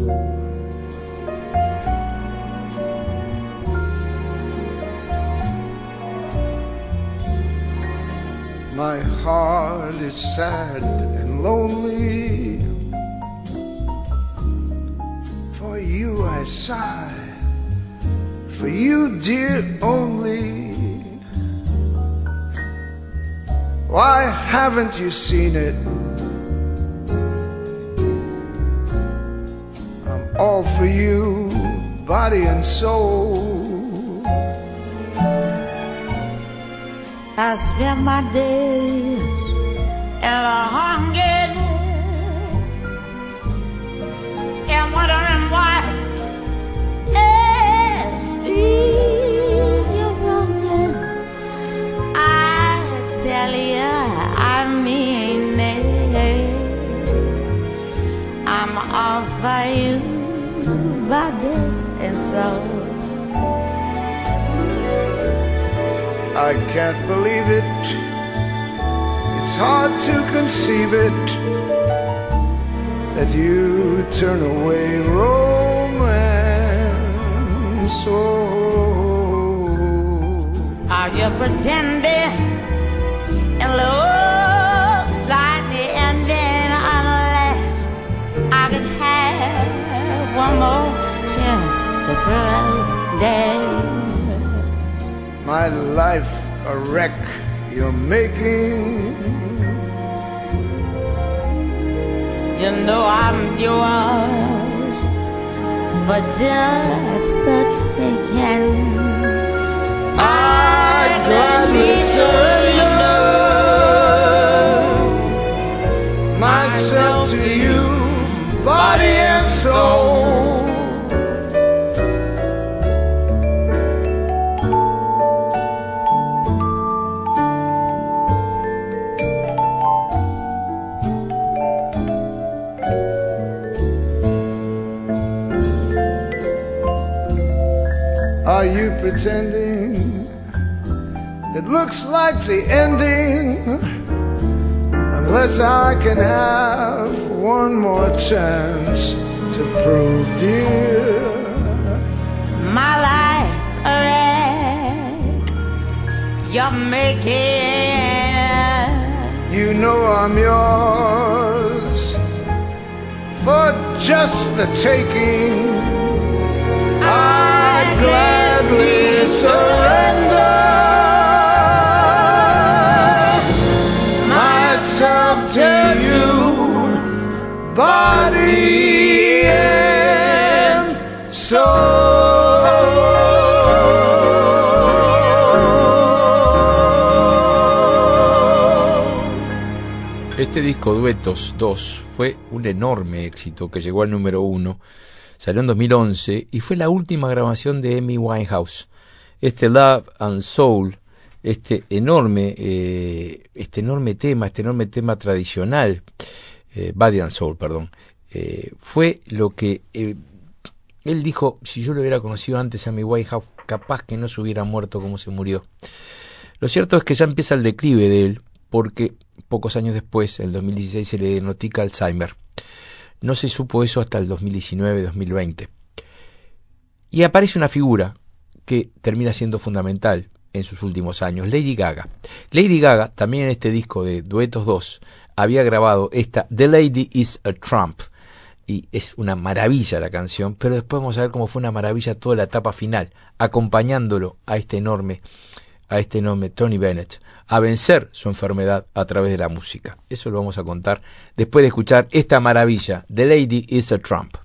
My heart is sad and lonely. For you I sigh, for you, dear, only. Why haven't you seen it? I'm all for you, body and soul. I spend my days in a hunger and wondering why it's me you're running. I tell you, I mean it. I'm all for you, body and soul. I can't believe it. It's hard to conceive it that you turn away romance. Oh, are you pretending? It looks like the ending, unless I could have one more chance to prove that. My life a wreck you're making. You know I'm yours, but just the taking. I'd gladly surrender myself to you, body and soul. Are you pretending? It looks like the ending, unless I can have one more chance to prove, dear, my life a wreck you're making. You know I'm yours for just the taking. I'd gladly surrender myself to you, body and soul. Este disco Duetos 2 fue un enorme éxito que llegó al número 1. Salió en 2011 y fue la última grabación de Amy Winehouse. Este Love and Soul, este enorme tema tradicional, Body and Soul, perdón, fue lo que él dijo: si yo lo hubiera conocido antes a Amy Winehouse, capaz que no se hubiera muerto como se murió. Lo cierto es que ya empieza el declive de él, porque pocos años después, en el 2016, se le diagnostica Alzheimer. No se supo eso hasta el 2019-2020. Y aparece una figura que termina siendo fundamental en sus últimos años, Lady Gaga. Lady Gaga, también en este disco de Duetos 2, había grabado esta The Lady is a Tramp. Y es una maravilla la canción, pero después vamos a ver cómo fue una maravilla toda la etapa final, acompañándolo a este enorme Tony Bennett, a vencer su enfermedad a través de la música. Eso lo vamos a contar después de escuchar esta maravilla, The Lady is a Tramp.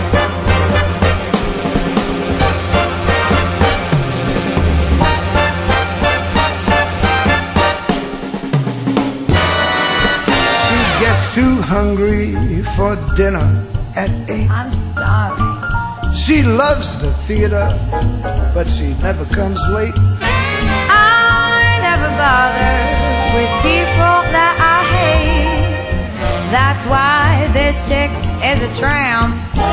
She gets too hungry for dinner at 8. I'm starving. She loves the theater, but she never comes late. Never bother with people that I hate. That's why this chick is a tramp.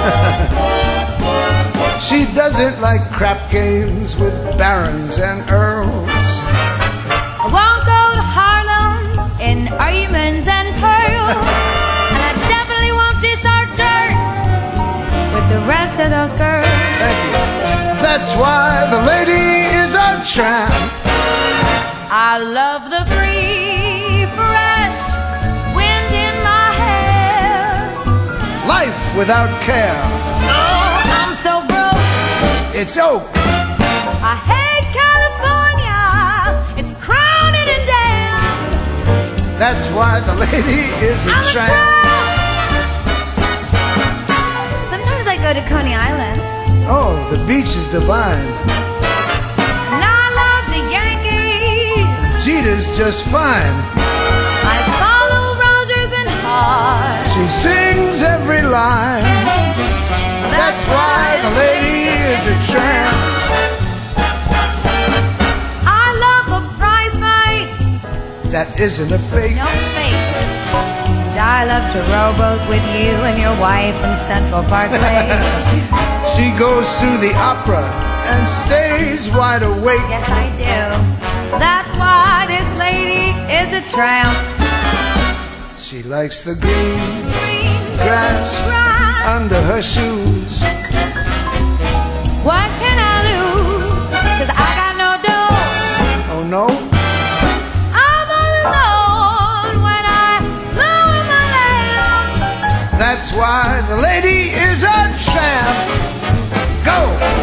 She doesn't like crap games with barons and earls. I won't go to Harlem in diamonds and pearls. And I definitely won't dish our dirt with tramp. I love the free, fresh wind in my hair. Life without care. Oh, I'm so broke. It's oak. I hate California. It's crowded and damn. That's why the lady is a I'm tramp. Sometimes I go to Coney Island. Oh, the beach is divine. And I love the Yankees. Jeter's just fine. I follow Rogers and Hart. She sings every line. That's why the lady is a tramp. I love a prize fight. That isn't a fake. No fake. And I love to rowboat with you and your wife in Central Parkway. She goes to the opera and stays wide awake. Yes, I do. That's why this lady is a tramp. She likes the green grass under her shoes. What can I lose? 'Cause I got no dough. Oh no, I'm alone when I blow my lamp. that's why the lady is a tramp. Go!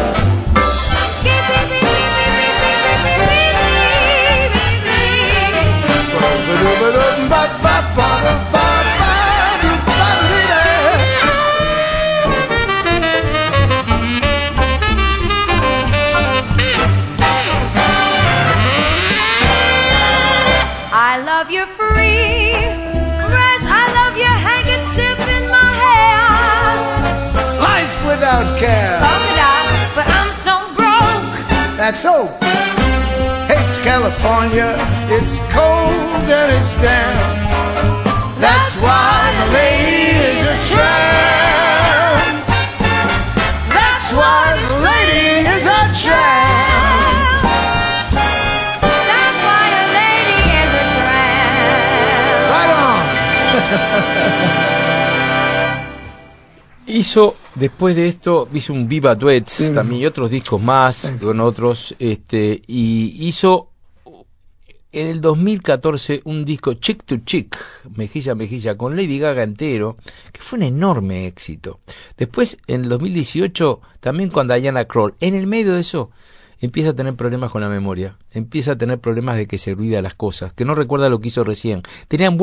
I love your free, fresh. I love your handkerchief in my hair. Life without care. Polka dot, but I'm so broke. That's oak. Hates California. It's cold and it's damp. That's why the lady is a tramp. That's why the lady is a tramp. That's why a lady is a tramp. Right on. Hizo, después de esto, hizo un Viva Duets también y otros discos más, con otros, y hizo en el 2014 un disco Chick to Chick, mejilla a mejilla, con Lady Gaga entero, que fue un enorme éxito. Después, en el 2018, también con Diana Krall. En el medio de eso, empieza a tener problemas con la memoria, empieza a tener problemas de que se olvida las cosas, que no recuerda lo que hizo recién. Tenían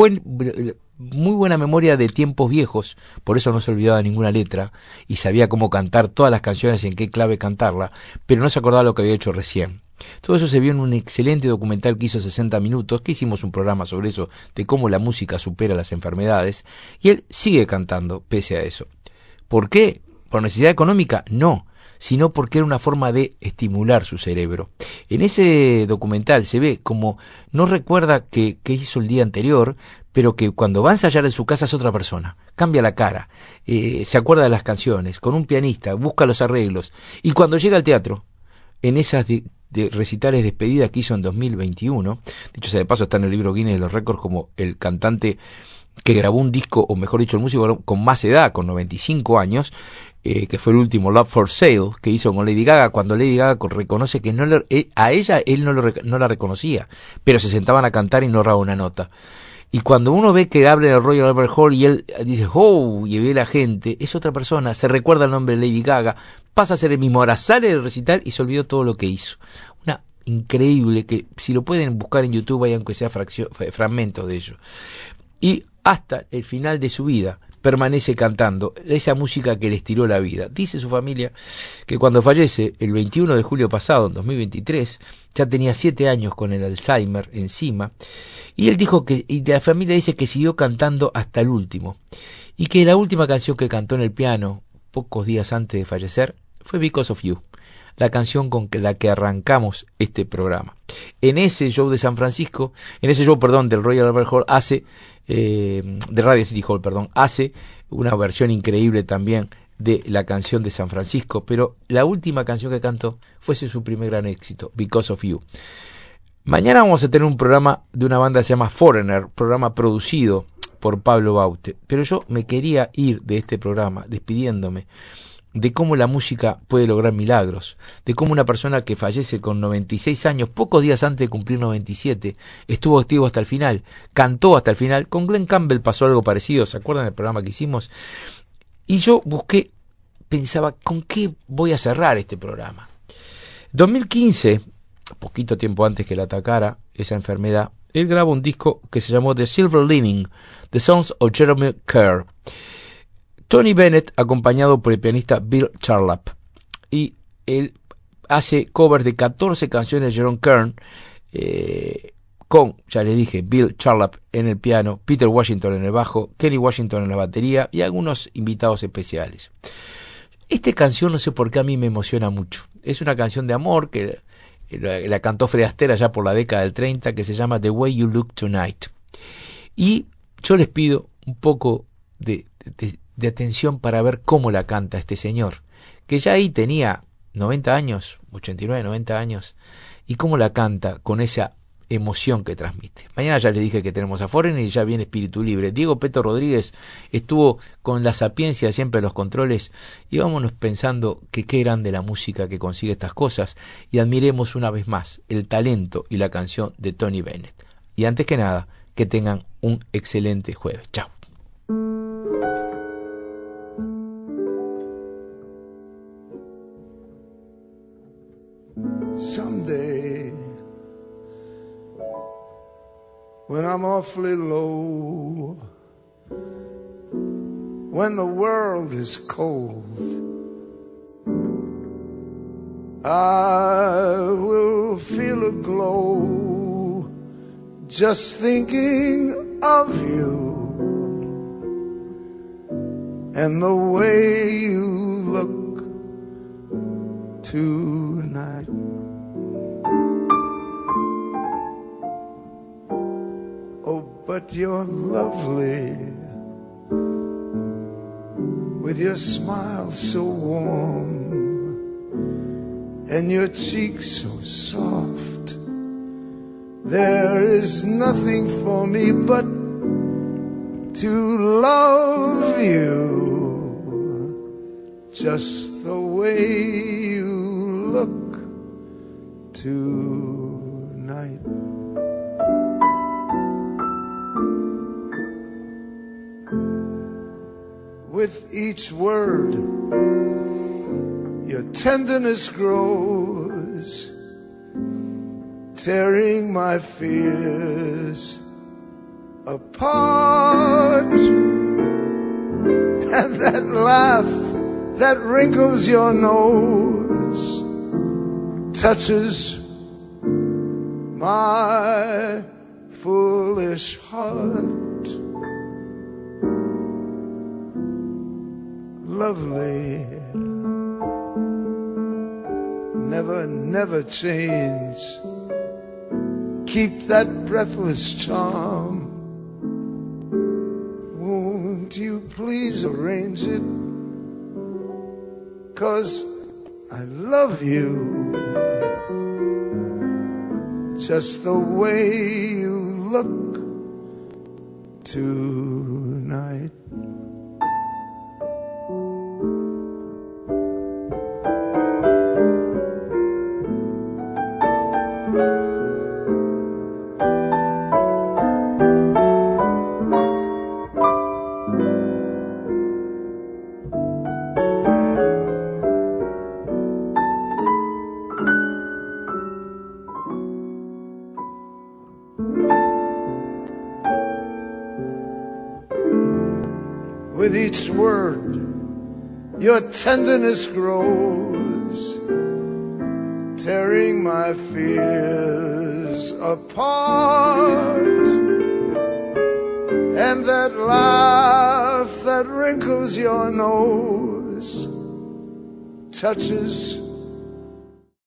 muy buena memoria de tiempos viejos, por eso no se olvidaba ninguna letra, y sabía cómo cantar todas las canciones, en qué clave cantarla, pero no se acordaba lo que había hecho recién. Todo eso se vio en un excelente documental que hizo 60 minutos, que hicimos un programa sobre eso, de cómo la música supera las enfermedades, y él sigue cantando pese a eso. ¿Por qué? ¿Por necesidad económica? No, sino porque era una forma de estimular su cerebro. En ese documental se ve como no recuerda qué hizo el día anterior, pero que cuando va a ensayar en su casa es otra persona, cambia la cara, se acuerda de las canciones, con un pianista, busca los arreglos, y cuando llega al teatro, en esas de recitales despedidas que hizo en 2021, dicho sea de paso, está en el libro Guinness de los récords como el cantante que grabó un disco, o mejor dicho, el músico con más edad, con 95 años, que fue el último Love for Sale, que hizo con Lady Gaga, cuando Lady Gaga reconoce que a ella él no la reconocía, pero se sentaban a cantar y no erraba una nota. Y cuando uno ve que abre el Royal Albert Hall y él dice, oh, y ve la gente, es otra persona, se recuerda el nombre de Lady Gaga, pasa a ser el mismo, ahora sale del recital y se olvidó todo lo que hizo. Una increíble, que si lo pueden buscar en YouTube, hay aunque sea fragmentos de ello. Y hasta el final de su vida permanece cantando esa música que le estiró la vida. Dice su familia que cuando fallece el 21 de julio pasado, en 2023, ya tenía 7 años con el Alzheimer encima, y él dijo que, y la familia dice que siguió cantando hasta el último, y que la última canción que cantó en el piano, pocos días antes de fallecer, fue Because of You, la canción con la que arrancamos este programa. En ese show de San Francisco, del Royal Albert Hall, de Radio City Hall, hace una versión increíble también de la canción de San Francisco, pero la última canción que cantó fuese su primer gran éxito, Because of You. Mañana vamos a tener un programa de una banda que se llama Foreigner, programa producido por Pablo Baute, pero yo me quería ir de este programa despidiéndome de cómo la música puede lograr milagros, de cómo una persona que fallece con 96 años, pocos días antes de cumplir 97, estuvo activo hasta el final, cantó hasta el final. Con Glenn Campbell pasó algo parecido, ¿se acuerdan del programa que hicimos? Y yo busqué, pensaba, ¿con qué voy a cerrar este programa? 2015, poquito tiempo antes que le atacara esa enfermedad, él grabó un disco que se llamó The Silver Lining, The Songs of Jeremy Kerr. Tony Bennett, acompañado por el pianista Bill Charlap, y él hace covers de 14 canciones de Jerome Kern, con, ya les dije, Bill Charlap en el piano, Peter Washington en el bajo, Kenny Washington en la batería y algunos invitados especiales. Esta canción, no sé por qué, a mí me emociona mucho. Es una canción de amor que la cantó Fred Astaire allá por la década del 30, que se llama The Way You Look Tonight. Y yo les pido un poco de atención para ver cómo la canta este señor, que ya ahí tenía 90 años, 89, 90 años, y cómo la canta con esa emoción que transmite. Mañana ya les dije que tenemos a Foreigner y ya viene Espíritu Libre. Diego Peto Rodríguez estuvo con la sapiencia siempre en los controles, y vámonos pensando que qué grande la música que consigue estas cosas, y admiremos una vez más el talento y la canción de Tony Bennett. Y antes que nada, que tengan un excelente jueves. Chao. Someday, when I'm awfully low, when the world is cold, I will feel a glow just thinking of you and the way you look tonight. But you're lovely, with your smile so warm and your cheeks so soft. There is nothing for me but to love you just the way you look tonight. With each word, your tenderness grows, tearing my fears apart. And that laugh that wrinkles your nose touches my foolish heart. Lovely, never, never change. Keep that breathless charm. Won't you please arrange it? 'Cause I love you just the way you look tonight. With each word, your tenderness grows, tearing my fears apart. And that laugh that wrinkles your nose touches